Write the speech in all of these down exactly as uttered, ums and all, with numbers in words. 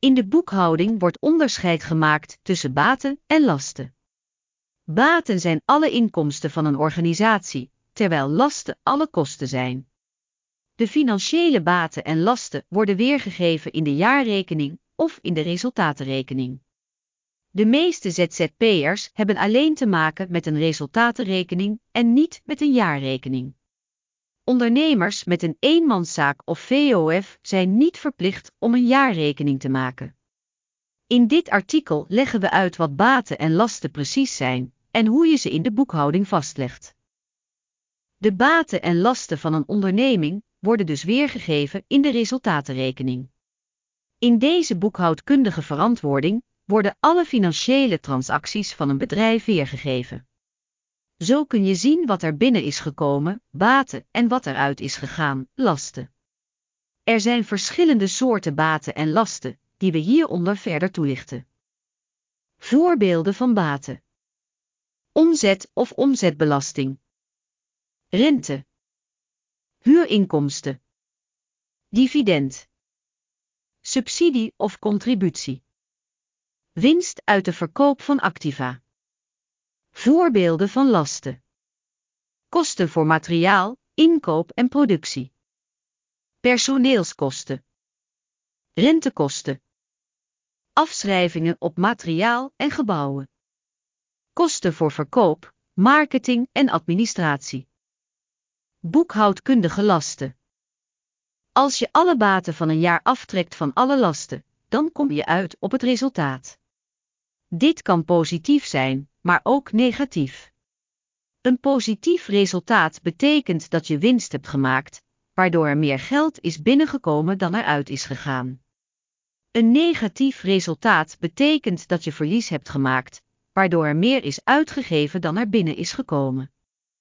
In de boekhouding wordt onderscheid gemaakt tussen baten en lasten. Baten zijn alle inkomsten van een organisatie, terwijl lasten alle kosten zijn. De financiële baten en lasten worden weergegeven in de jaarrekening of in de resultatenrekening. De meeste Z Z P'ers hebben alleen te maken met een resultatenrekening en niet met een jaarrekening. Ondernemers met een eenmanszaak of V O F zijn niet verplicht om een jaarrekening te maken. In dit artikel leggen we uit wat baten en lasten precies zijn en hoe je ze in de boekhouding vastlegt. De baten en lasten van een onderneming worden dus weergegeven in de resultatenrekening. In deze boekhoudkundige verantwoording worden alle financiële transacties van een bedrijf weergegeven. Zo kun je zien wat er binnen is gekomen, baten, en wat eruit is gegaan, lasten. Er zijn verschillende soorten baten en lasten, die we hieronder verder toelichten. Voorbeelden van baten: omzet of omzetbelasting, rente, huurinkomsten, dividend, subsidie of contributie, winst uit de verkoop van activa. Voorbeelden van lasten: kosten voor materiaal, inkoop en productie, personeelskosten, rentekosten, afschrijvingen op materiaal en gebouwen, kosten voor verkoop, marketing en administratie. Boekhoudkundige lasten. Als je alle baten van een jaar aftrekt van alle lasten, dan kom je uit op het resultaat. Dit kan positief zijn, maar ook negatief. Een positief resultaat betekent dat je winst hebt gemaakt, waardoor er meer geld is binnengekomen dan eruit is gegaan. Een negatief resultaat betekent dat je verlies hebt gemaakt, waardoor er meer is uitgegeven dan er binnen is gekomen.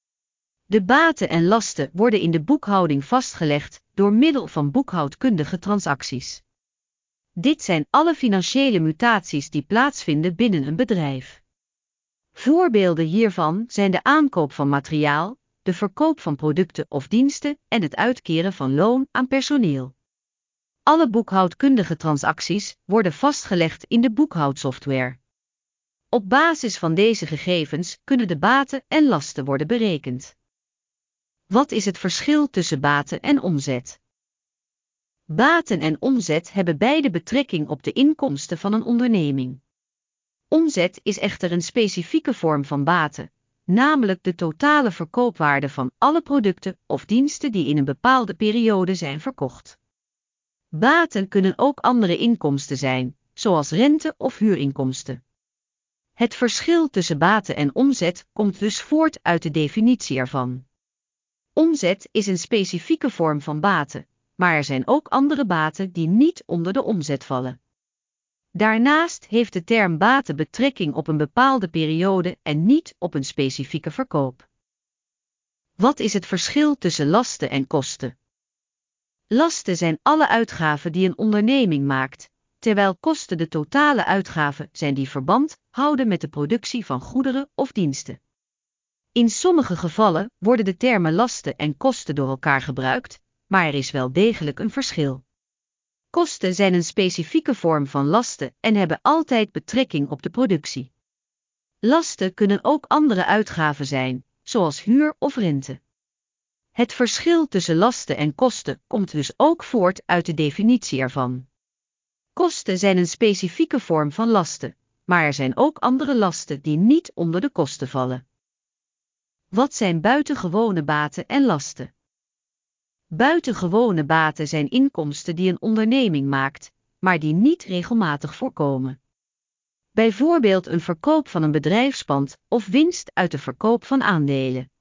De baten en lasten worden in de boekhouding vastgelegd door middel van boekhoudkundige transacties. Dit zijn alle financiële mutaties die plaatsvinden binnen een bedrijf. Voorbeelden hiervan zijn de aankoop van materiaal, de verkoop van producten of diensten en het uitkeren van loon aan personeel. Alle boekhoudkundige transacties worden vastgelegd in de boekhoudsoftware. Op basis van deze gegevens kunnen de baten en lasten worden berekend. Wat is het verschil tussen baten en omzet? Baten en omzet hebben beide betrekking op de inkomsten van een onderneming. Omzet is echter een specifieke vorm van baten, namelijk de totale verkoopwaarde van alle producten of diensten die in een bepaalde periode zijn verkocht. Baten kunnen ook andere inkomsten zijn, zoals rente of huurinkomsten. Het verschil tussen baten en omzet komt dus voort uit de definitie ervan. Omzet is een specifieke vorm van baten, maar er zijn ook andere baten die niet onder de omzet vallen. Daarnaast heeft de term baten betrekking op een bepaalde periode en niet op een specifieke verkoop. Wat is het verschil tussen lasten en kosten? Lasten zijn alle uitgaven die een onderneming maakt, terwijl kosten de totale uitgaven zijn die verband houden met de productie van goederen of diensten. In sommige gevallen worden de termen lasten en kosten door elkaar gebruikt, maar er is wel degelijk een verschil. Kosten zijn een specifieke vorm van lasten en hebben altijd betrekking op de productie. Lasten kunnen ook andere uitgaven zijn, zoals huur of rente. Het verschil tussen lasten en kosten komt dus ook voort uit de definitie ervan. Kosten zijn een specifieke vorm van lasten, maar er zijn ook andere lasten die niet onder de kosten vallen. Wat zijn buitengewone baten en lasten? Buitengewone baten zijn inkomsten die een onderneming maakt, maar die niet regelmatig voorkomen. Bijvoorbeeld een verkoop van een bedrijfspand of winst uit de verkoop van aandelen.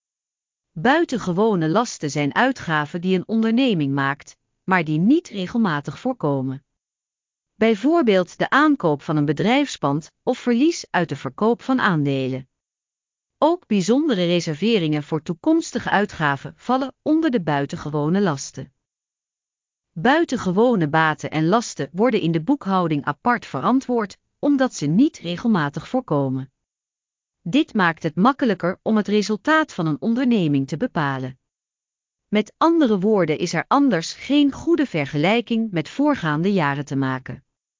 Buitengewone lasten zijn uitgaven die een onderneming maakt, maar die niet regelmatig voorkomen. Bijvoorbeeld de aankoop van een bedrijfspand of verlies uit de verkoop van aandelen. Ook bijzondere reserveringen voor toekomstige uitgaven vallen onder de buitengewone lasten. Buitengewone baten en lasten worden in de boekhouding apart verantwoord, omdat ze niet regelmatig voorkomen. Dit maakt het makkelijker om het resultaat van een onderneming te bepalen. Met andere woorden is er anders geen goede vergelijking met voorgaande jaren te maken.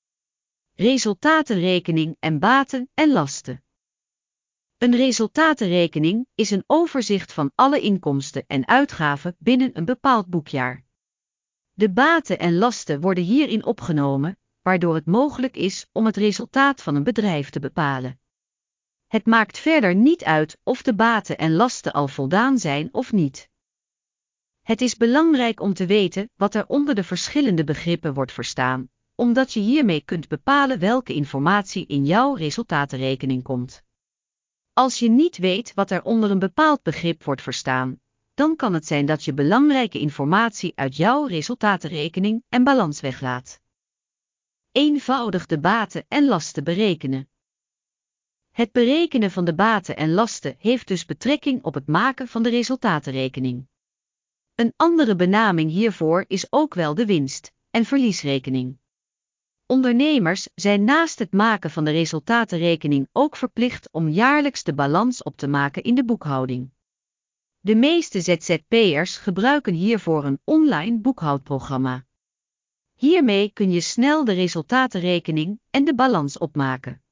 Resultatenrekening en baten en lasten. Een resultatenrekening is een overzicht van alle inkomsten en uitgaven binnen een bepaald boekjaar. De baten en lasten worden hierin opgenomen, waardoor het mogelijk is om het resultaat van een bedrijf te bepalen. Het maakt verder niet uit of de baten en lasten al voldaan zijn of niet. Het is belangrijk om te weten wat er onder de verschillende begrippen wordt verstaan, omdat je hiermee kunt bepalen welke informatie in jouw resultatenrekening komt. Als je niet weet wat er onder een bepaald begrip wordt verstaan, dan kan het zijn dat je belangrijke informatie uit jouw resultatenrekening en balans weglaat. Eenvoudig de baten en lasten berekenen. Het berekenen van de baten en lasten heeft dus betrekking op het maken van de resultatenrekening. Een andere benaming hiervoor is ook wel de winst- en verliesrekening. Ondernemers zijn naast het maken van de resultatenrekening ook verplicht om jaarlijks de balans op te maken in de boekhouding. De meeste Z Z P'ers gebruiken hiervoor een online boekhoudprogramma. Hiermee kun je snel de resultatenrekening en de balans opmaken.